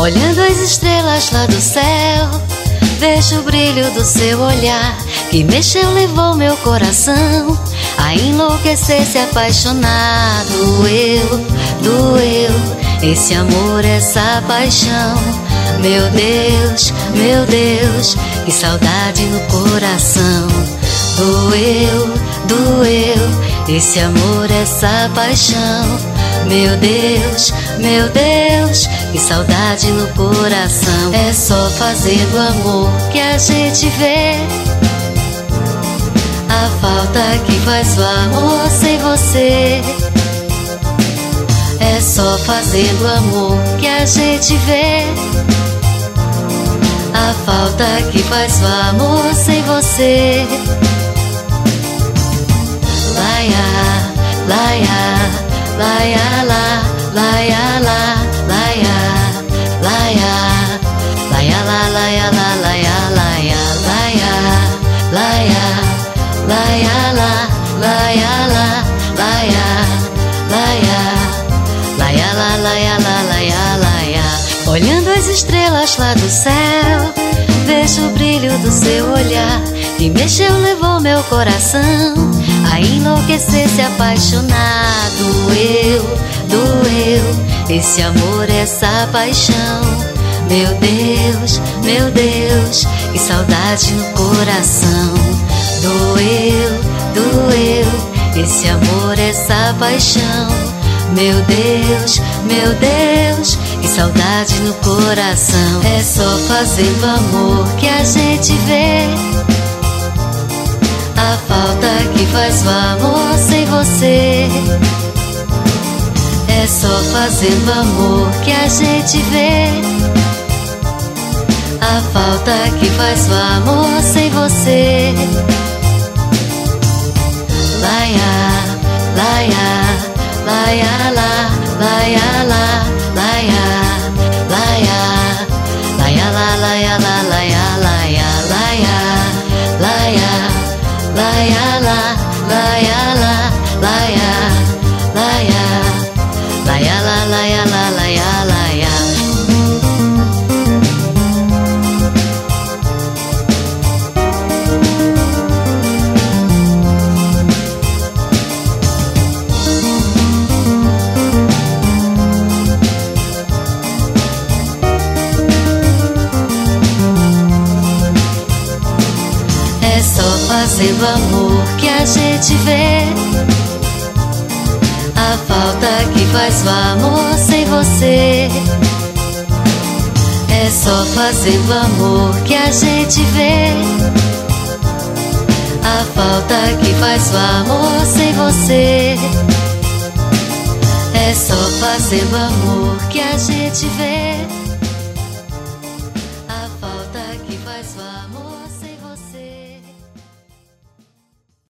Olhando as estrelas lá do céu, vejo o brilho do seu olhar, que mexeu, levou meu coração a enlouquecer, se apaixonar. Doeu, esse amor, essa paixão. Meu Deus, que saudade no coração. Doeu, esse amor, essa paixão. Meu Deus, que saudade no coração. É só fazendo amor que a gente vê a falta que faz o amor sem você. É só fazendo amor que a gente vê a falta que faz o amor sem você. Laia, laia, laia, la, laia, la, laia, laia, laia, la, laia, la, laia, laia, laia, laia, laia, la, laia, la, laia, laia, laia, la, laia, la, laia, laia. Olhando as estrelas lá do céu, vejo o brilho do seu olhar, que mexeu, levou meu coração a enlouquecer, se apaixonar. Doeu, esse amor, essa paixão. Meu Deus, que saudade no coração. Doeu, esse amor, essa paixão. Meu Deus, que saudade no coração. É só fazendo amor que a gente vê a falta que faz o amor sem você. É só fazendo amor que a gente vê a falta que faz o amor sem você. Laia, laia, laia, la, laia, la, laia, laia, laia, la, laia, la, laia, laia, laia, laia, laia, la, laia, la, laia, laia, laia, la, laia, la, laia, laia. É só fazendo amor que a gente vê a falta que faz o amor sem você. É só fazendo amor que a gente vê a falta que faz o amor sem você. É só fazendo amor que a gente vê